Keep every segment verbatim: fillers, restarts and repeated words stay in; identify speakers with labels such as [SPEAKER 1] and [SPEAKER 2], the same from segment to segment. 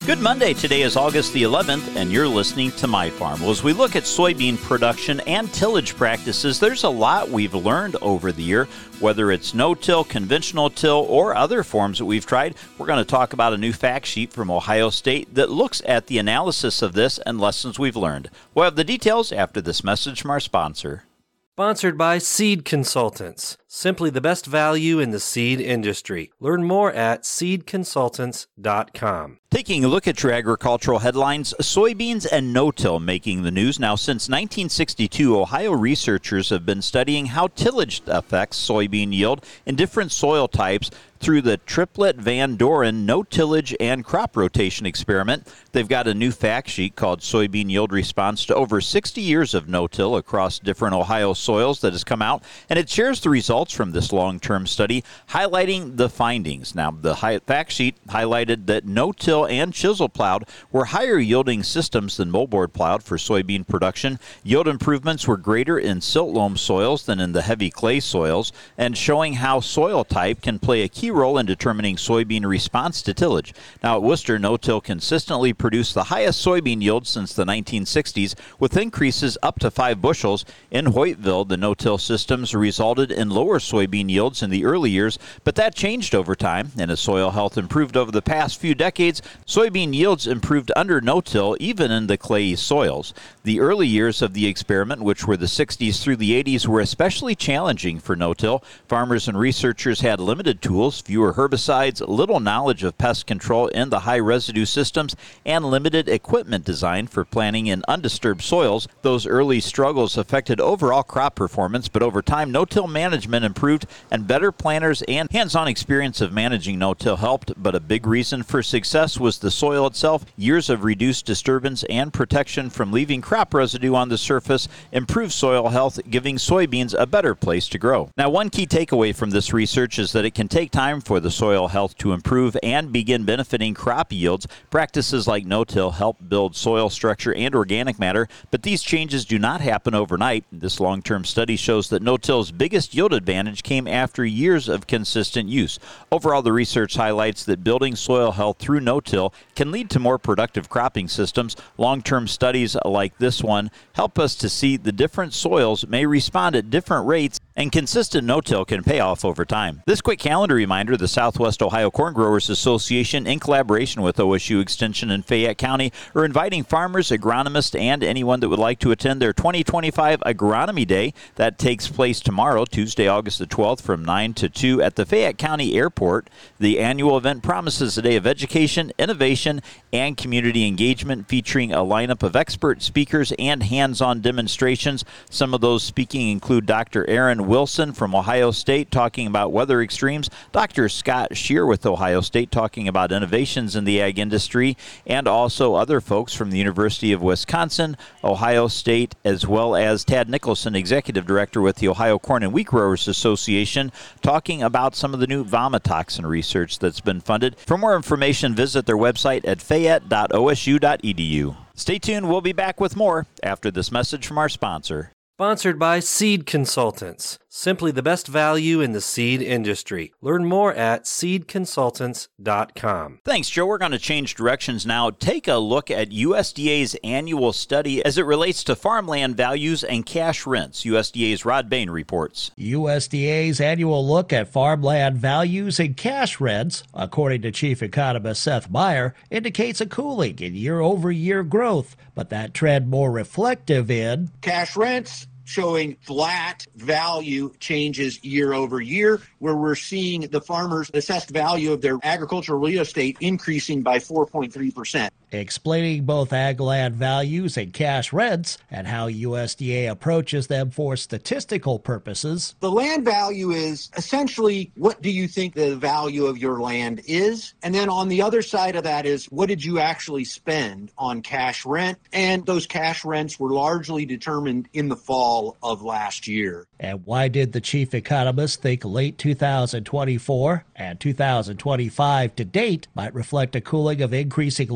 [SPEAKER 1] Good Monday. Today is August the eleventh, and you're listening to My Farm. Well, as we look at soybean production and tillage practices, there's a lot we've learned over the year, whether it's no-till, conventional till, or other forms that we've tried. We're going to talk about a new fact sheet from Ohio State that looks at the analysis of this and lessons we've learned. We'll have the details after this message from our sponsor.
[SPEAKER 2] Sponsored by Seed Consultants, simply the best value in the seed industry. Learn more at seed consultants dot com.
[SPEAKER 1] Taking a look at your agricultural headlines, soybeans and no-till making the news. Now, since nineteen sixty-two, Ohio researchers have been studying how tillage affects soybean yield in different soil types through the Triplet Van Doren no-tillage and crop rotation experiment. They've got a new fact sheet called Soybean Yield Response to over sixty years of no-till across different Ohio soils that has come out, and it shares the results from this long-term study, highlighting the findings. Now, the fact sheet highlighted that no-till and chisel plowed were higher yielding systems than moldboard plowed for soybean production. Yield improvements were greater in silt loam soils than in the heavy clay soils, and showing how soil type can play a key role in determining soybean response to tillage. Now, at Worcester, no-till consistently produced the highest soybean yield since the nineteen sixties, with increases up to five bushels. In Hoytville, the no-till systems resulted in lower soybean yields in the early years, but that changed over time, and as soil health improved over the past few decades, soybean yields improved under no-till, even in the clayey soils. The early years of the experiment, which were the sixties through the eighties, were especially challenging for no-till. Farmers and researchers had limited tools, fewer herbicides, little knowledge of pest control in the high residue systems, and limited equipment design for planting in undisturbed soils. Those early struggles affected overall crop performance, but over time, no-till management improved, and better planters and hands-on experience of managing no-till helped. But a big reason for success was the soil itself. Years of reduced disturbance and protection from leaving crop residue on the surface improved soil health, giving soybeans a better place to grow. Now, one key takeaway from this research is that it can take time for the soil health to improve and begin benefiting crop yields. Practices like no-till help build soil structure and organic matter, but these changes do not happen overnight. This long-term study shows that no-till's biggest yield advantage came after years of consistent use. Overall, the research highlights that building soil health through no-till can lead to more productive cropping systems. Long-term studies like this one help us to see the different soils may respond at different rates, and consistent no-till can pay off over time. This quick calendar reminder, the Southwest Ohio Corn Growers Association, in collaboration with O S U Extension in Fayette County, are inviting farmers, agronomists, and anyone that would like to attend their twenty twenty-five Agronomy Day. That takes place tomorrow, Tuesday, August the twelfth, from nine to two at the Fayette County Airport. The annual event promises a day of education, innovation, and community engagement, featuring a lineup of expert speakers and hands-on demonstrations. Some of those speaking include Doctor Aaron Wilson from Ohio State talking about weather extremes, Doctor Scott Shear with Ohio State talking about innovations in the ag industry, and also other folks from the University of Wisconsin, Ohio State, as well as Tad Nicholson, Executive Director with the Ohio Corn and Wheat Growers Association, talking about some of the new vomitoxin research that's been funded. For more information, visit their website at fayette dot o s u dot e d u. Stay tuned. We'll be back with more after this message from our sponsor.
[SPEAKER 2] Sponsored by Seed Consultants, simply the best value in the seed industry. Learn more at seed consultants dot com.
[SPEAKER 1] Thanks, Joe. We're going to change directions now. Take a look at U S D A's annual study as it relates to farmland values and cash rents. U S D A's Rod Bain reports.
[SPEAKER 3] U S D A's annual look at farmland values and cash rents, according to Chief Economist Seth Meyer, indicates a cooling in year-over-year growth, but that trend more reflective in
[SPEAKER 4] cash rents showing flat value changes year over year, where we're seeing the farmers' assessed value of their agricultural real estate increasing by four point three percent.
[SPEAKER 3] Explaining both ag land values and cash rents and how U S D A approaches them for statistical purposes.
[SPEAKER 4] The land value is essentially, what do you think the value of your land is? And then on the other side of that is, what did you actually spend on cash rent? And those cash rents were largely determined in the fall of last year.
[SPEAKER 3] And why did the chief economist think late two thousand twenty-four and two thousand twenty-five to date might reflect a cooling of increasing land values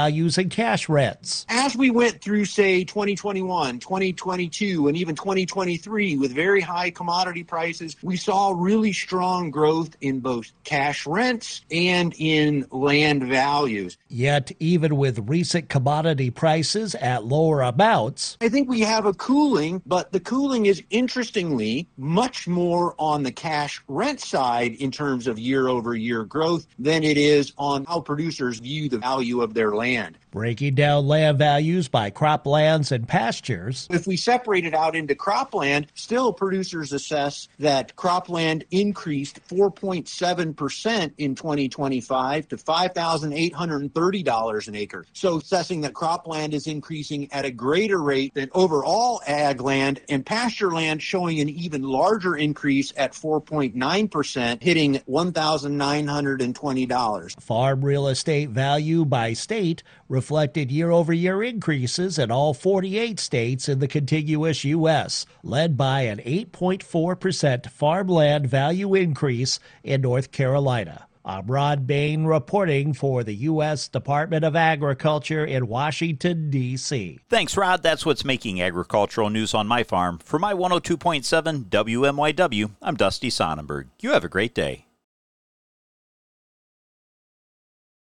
[SPEAKER 3] values and cash rents.
[SPEAKER 4] As we went through, say, twenty twenty-one, twenty twenty-two, and even twenty twenty-three with very high commodity prices, we saw really strong growth in both cash rents and in land values.
[SPEAKER 3] Yet, even with recent commodity prices at lower amounts,
[SPEAKER 4] I think we have a cooling, but the cooling is interestingly much more on the cash rent side in terms of year-over-year growth than it is on how producers view the value of their land.
[SPEAKER 3] Breaking down land values by croplands and pastures.
[SPEAKER 4] If we separate it out into cropland, still producers assess that cropland increased four point seven percent in twenty twenty-five to five thousand eight hundred thirty dollars an acre. So assessing that cropland is increasing at a greater rate than overall ag land, and pasture land showing an even larger increase at four point nine percent, hitting one thousand nine hundred twenty dollars.
[SPEAKER 3] Farm real estate value by state reflected year-over-year increases in all forty-eight states in the contiguous U S, led by an eight point four percent farmland value increase in North Carolina. I'm Rod Bain reporting for the U S Department of Agriculture in Washington, D C
[SPEAKER 1] Thanks, Rod. That's what's making agricultural news on my farm. For my one oh two point seven W M Y W, I'm Dusty Sonnenberg. You have a great day.